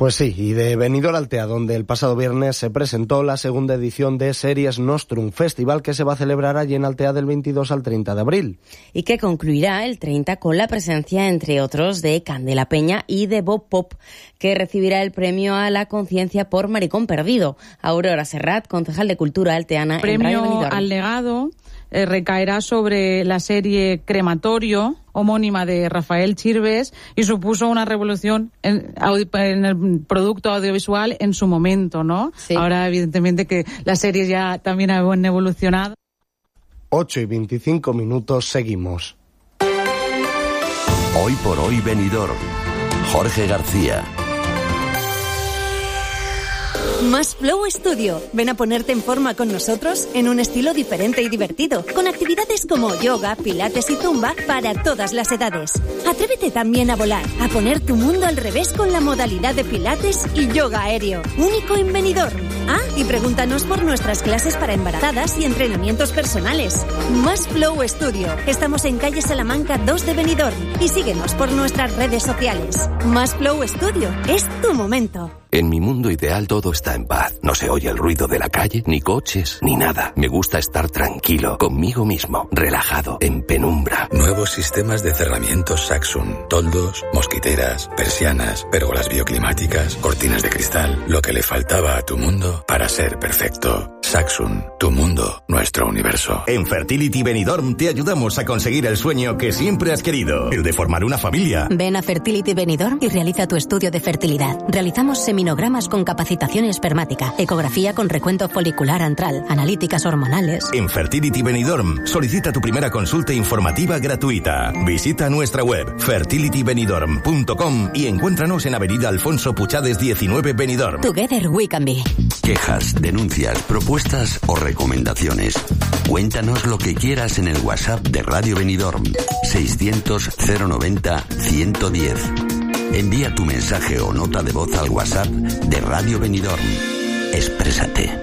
Pues sí, y de Benidorm Altea, donde el pasado viernes se presentó la segunda edición de Series Nostrum, festival que se va a celebrar allí en Altea del 22 al 30 de abril. Y que concluirá el 30 con la presencia, entre otros, de Candela Peña y de Bob Pop, que recibirá el premio a la conciencia por Maricón Perdido. Aurora Serrat, concejal de Cultura alteana en Radio Benidorm. El premio al legado recaerá sobre la serie Crematorio, homónima de Rafael Chirves, y supuso una revolución en el producto audiovisual en su momento, ¿no? Sí. Ahora, evidentemente, que las series ya también han evolucionado. 8:25, seguimos. Hoy por hoy Benidorm. Jorge García. Más Flow Studio. Ven a ponerte en forma con nosotros en un estilo diferente y divertido, con actividades como yoga, pilates y zumba para todas las edades. Atrévete también a volar, a poner tu mundo al revés con la modalidad de pilates y yoga aéreo, único en Benidorm. Ah, y pregúntanos por nuestras clases para embarazadas y entrenamientos personales. Más Flow Studio. Estamos en calle Salamanca 2 de Benidorm y síguenos por nuestras redes sociales. Más Flow Studio. Es tu momento. En mi mundo ideal todo está en paz. No se oye el ruido de la calle, ni coches, ni nada. Me gusta estar tranquilo, conmigo mismo, relajado, en penumbra. Nuevos sistemas de cerramientos Saxon. Toldos, mosquiteras, persianas, pérgolas bioclimáticas, cortinas de cristal. Lo que le faltaba a tu mundo para ser perfecto. Saxon, tu mundo, nuestro universo. En Fertility Benidorm te ayudamos a conseguir el sueño que siempre has querido, el de formar una familia. Ven a Fertility Benidorm y realiza tu estudio de fertilidad. Realizamos seminogramas con capacitación espermática, ecografía con recuento folicular antral, analíticas hormonales. En Fertility Benidorm solicita tu primera consulta informativa gratuita. Visita nuestra web fertilitybenidorm.com y encuéntranos en Avenida Alfonso Puchades 19 Benidorm. Together we can be. Quejas, denuncias, propuestas o recomendaciones. Cuéntanos lo que quieras en el WhatsApp de Radio Benidorm 600 090 110. Envía tu mensaje o nota de voz al WhatsApp de Radio Benidorm. Exprésate.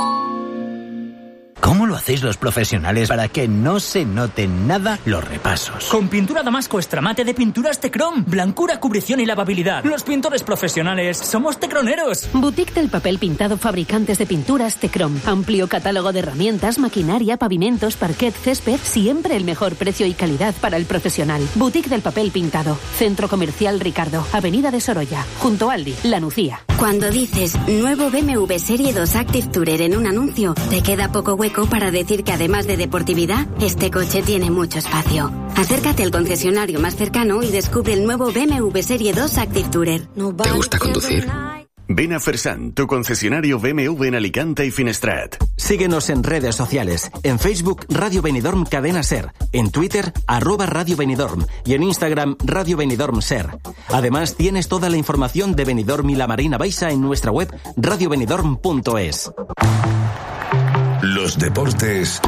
¿Cómo lo hacéis los profesionales para que no se noten nada los repasos? Con pintura Damasco Extramate de Pinturas Tecrom. Blancura, cubrición y lavabilidad. Los pintores profesionales somos tecroneros. Boutique del Papel Pintado, fabricantes de pinturas Tecrom. Amplio catálogo de herramientas, maquinaria, pavimentos, parquet, césped. Siempre el mejor precio y calidad para el profesional. Boutique del Papel Pintado. Centro Comercial Ricardo. Avenida de Sorolla. Junto a Aldi. La Nucía. Cuando dices nuevo BMW Serie 2 Active Tourer en un anuncio, te queda poco hueco para decir que además de deportividad, este coche tiene mucho espacio. Acércate al concesionario más cercano y descubre el nuevo BMW Serie 2 Active Tourer. ¿Te gusta conducir? Ven a Fersan, tu concesionario BMW en Alicante y Finestrat. Síguenos en redes sociales. En Facebook, Radio Benidorm Cadena Ser. En Twitter, @Radio Benidorm. Y en Instagram, Radio Benidorm Ser. Además, tienes toda la información de Benidorm y la Marina Baixa en nuestra web radiobenidorm.es. Los deportes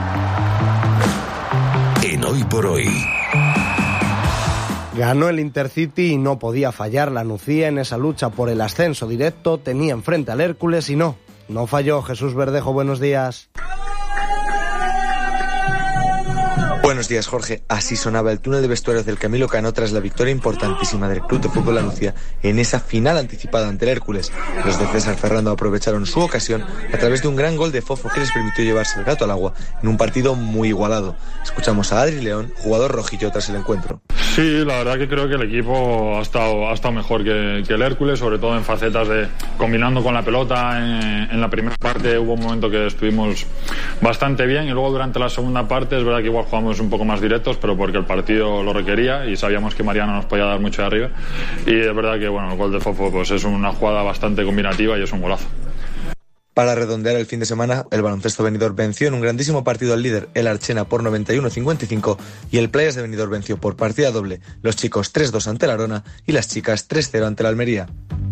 en Hoy por Hoy. Ganó el Intercity y no podía fallar la Nucía en esa lucha por el ascenso directo. Tenía enfrente al Hércules y no falló. Jesús Verdejo, buenos días. Buenos días, Jorge. Así sonaba el túnel de vestuarios del Camilo Cano tras la victoria importantísima del Club de Fútbol La Nucía en esa final anticipada ante el Hércules. Los de César Ferrando aprovecharon su ocasión a través de un gran gol de Fofo que les permitió llevarse el gato al agua en un partido muy igualado. Escuchamos a Adri León, jugador rojillo tras el encuentro. Sí, la verdad que creo que el equipo ha estado mejor que el Hércules, sobre todo en facetas de combinando con la pelota. En la primera parte hubo un momento que estuvimos bastante bien y luego durante la segunda parte es verdad que igual jugamos un poco más directos, pero porque el partido lo requería y sabíamos que Mariano nos podía dar mucho de arriba. Y es verdad que el gol de Fofo pues es una jugada bastante combinativa y es un golazo. Para redondear el fin de semana, el baloncesto Benidorm venció en un grandísimo partido al líder, el Archena, por 91-55 y el Playas de Benidorm venció por partida doble, los chicos 3-2 ante la Arona y las chicas 3-0 ante la Almería.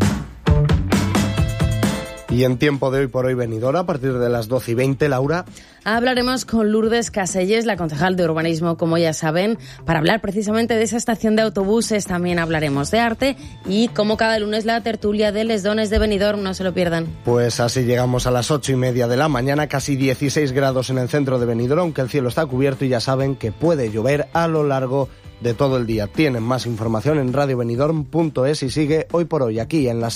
Y en tiempo de Hoy por Hoy Benidorm, a partir de las 12:20, Laura. Hablaremos con Lourdes Caselles, la concejal de urbanismo, como ya saben, para hablar precisamente de esa estación de autobuses. También hablaremos de arte y, como cada lunes, la tertulia de Les Dones de Benidorm, no se lo pierdan. Pues así llegamos a las 8:30 de la mañana, casi 16 grados en el centro de Benidorm, aunque el cielo está cubierto y ya saben que puede llover a lo largo de todo el día. Tienen más información en radiobenidorm.es y sigue Hoy por Hoy aquí en las